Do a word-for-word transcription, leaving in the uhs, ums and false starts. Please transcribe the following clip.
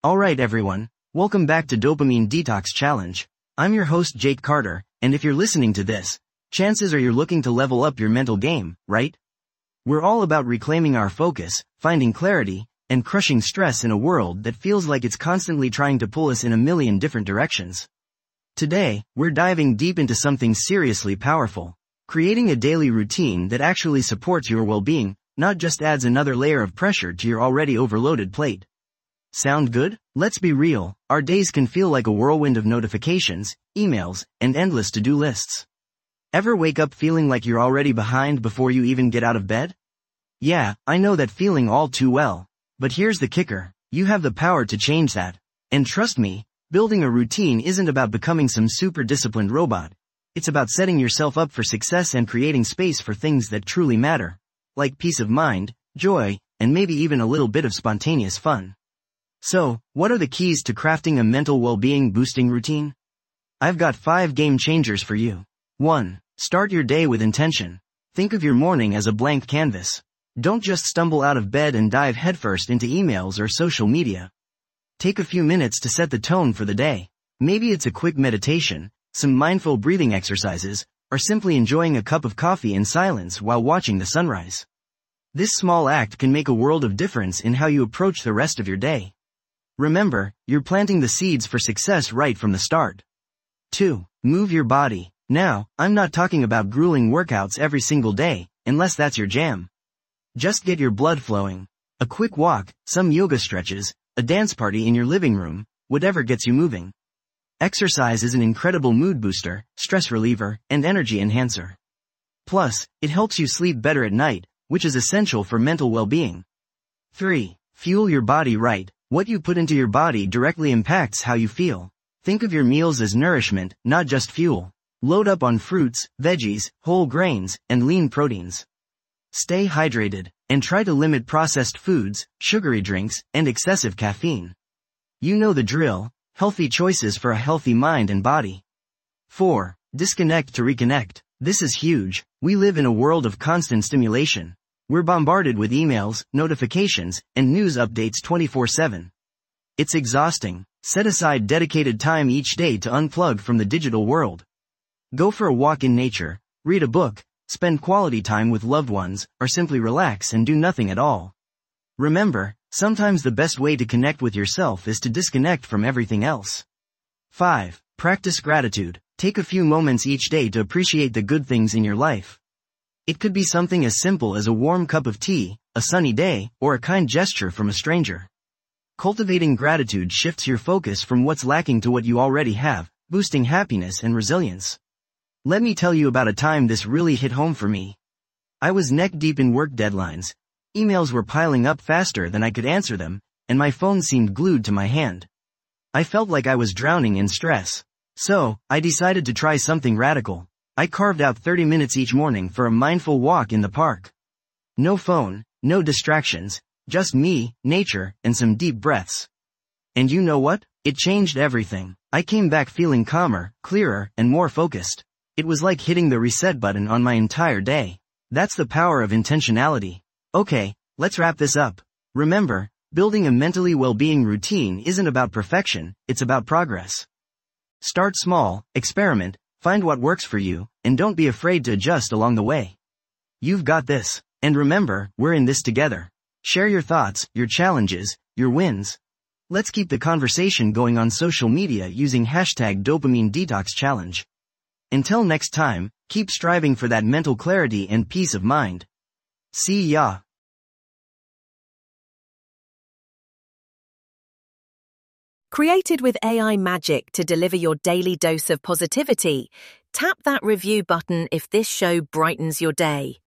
Alright everyone, welcome back to Dopamine Detox Challenge. I'm your host Jake Carter, and if you're listening to this, chances are you're looking to level up your mental game, right? We're all about reclaiming our focus, finding clarity, and crushing stress in a world that feels like it's constantly trying to pull us in a million different directions. Today, we're diving deep into something seriously powerful, creating a daily routine that actually supports your well-being, not just adds another layer of pressure to your already overloaded plate. Sound good? Let's be real, our days can feel like a whirlwind of notifications, emails, and endless to-do lists. Ever wake up feeling like you're already behind before you even get out of bed? Yeah, I know that feeling all too well. But here's the kicker, you have the power to change that. And trust me, building a routine isn't about becoming some super disciplined robot. It's about setting yourself up for success and creating space for things that truly matter, like peace of mind, joy, and maybe even a little bit of spontaneous fun. So, what are the keys to crafting a mental well-being boosting routine? I've got five game changers for you. one. Start your day with intention. Think of your morning as a blank canvas. Don't just stumble out of bed and dive headfirst into emails or social media. Take a few minutes to set the tone for the day. Maybe it's a quick meditation, some mindful breathing exercises, or simply enjoying a cup of coffee in silence while watching the sunrise. This small act can make a world of difference in how you approach the rest of your day. Remember, you're planting the seeds for success right from the start. two. Move your body. Now, I'm not talking about grueling workouts every single day, unless that's your jam. Just get your blood flowing. A quick walk, some yoga stretches, a dance party in your living room, whatever gets you moving. Exercise is an incredible mood booster, stress reliever, and energy enhancer. Plus, it helps you sleep better at night, which is essential for mental well-being. three. Fuel your body right. What you put into your body directly impacts how you feel. Think of your meals as nourishment, not just fuel. Load up on fruits, veggies, whole grains, and lean proteins. Stay hydrated, and try to limit processed foods, sugary drinks, and excessive caffeine. You know the drill, healthy choices for a healthy mind and body. four. Disconnect to reconnect. This is huge. We live in a world of constant stimulation. We're bombarded with emails, notifications, and news updates twenty-four seven. It's exhausting. Set aside dedicated time each day to unplug from the digital world. Go for a walk in nature, read a book, spend quality time with loved ones, or simply relax and do nothing at all. Remember, sometimes the best way to connect with yourself is to disconnect from everything else. five. Practice gratitude. Take a few moments each day to appreciate the good things in your life. It could be something as simple as a warm cup of tea, a sunny day, or a kind gesture from a stranger. Cultivating gratitude shifts your focus from what's lacking to what you already have, boosting happiness and resilience. Let me tell you about a time this really hit home for me. I was neck deep in work deadlines, emails were piling up faster than I could answer them, and my phone seemed glued to my hand. I felt like I was drowning in stress. So, I decided to try something radical. I carved out thirty minutes each morning for a mindful walk in the park. No phone, no distractions, just me, nature, and some deep breaths. And you know what? It changed everything. I came back feeling calmer, clearer, and more focused. It was like hitting the reset button on my entire day. That's the power of intentionality. Okay, let's wrap this up. Remember, building a mentally well-being routine isn't about perfection, it's about progress. Start small, experiment, find what works for you, and don't be afraid to adjust along the way. You've got this. And remember, we're in this together. Share your thoughts, your challenges, your wins. Let's keep the conversation going on social media using hashtag Dopamine Detox Challenge. Until next time, keep striving for that mental clarity and peace of mind. See ya. Created with A I magic to deliver your daily dose of positivity, tap that review button if this show brightens your day.